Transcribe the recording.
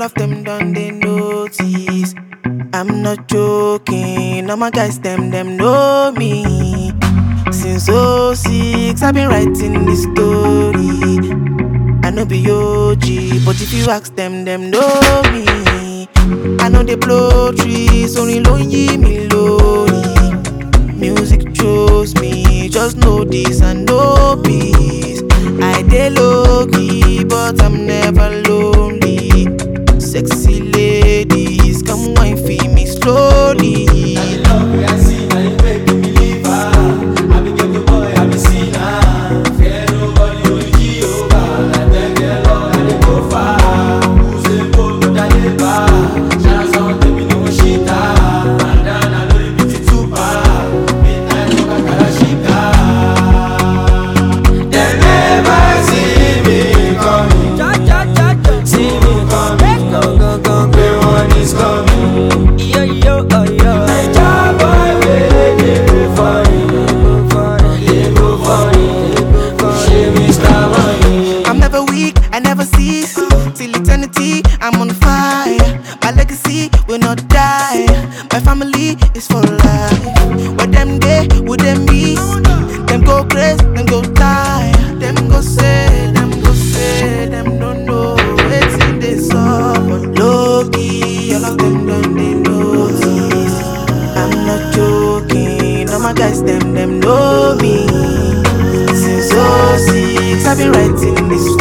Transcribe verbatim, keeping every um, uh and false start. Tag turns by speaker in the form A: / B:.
A: all of them done they notice. I'm not joking, all my guys them them know me. Since oh six I've been writing this story. I know be O G, but if you ask them, them know me. I know they blow trees, only lonely me lonely. Music chose me, just know this and know peace. I dey low key, but I'm never lonely. Sexy ladies, come wine for me slowly.
B: Now the love we I see, now you make me believe her. I be get boy, I be seen her. Fear nobody, only Jehovah. Like them get low, and they go far. Who's a boy, but I live far. Shout out someone, tell me no shit. And then I know they beat it too far. Midnight, look at Kalashika. They never see me coming. See me coming. Go, go, go, go. One is coming.
C: Yo, yo, oh, yo.
B: Naija boy, wey dey go funny, dey go funny, she Mister Money.
A: I'm never weak, I never cease. Till eternity, I'm on fire. My legacy will not die. My family is for life. What them day, would them be? Them go crazy, them go die. Them go say, them go say, them don't know. It's in this song, but low key, all of them done they notice. I'm not joking, all my guys them them know me. Since oh six I've been writing this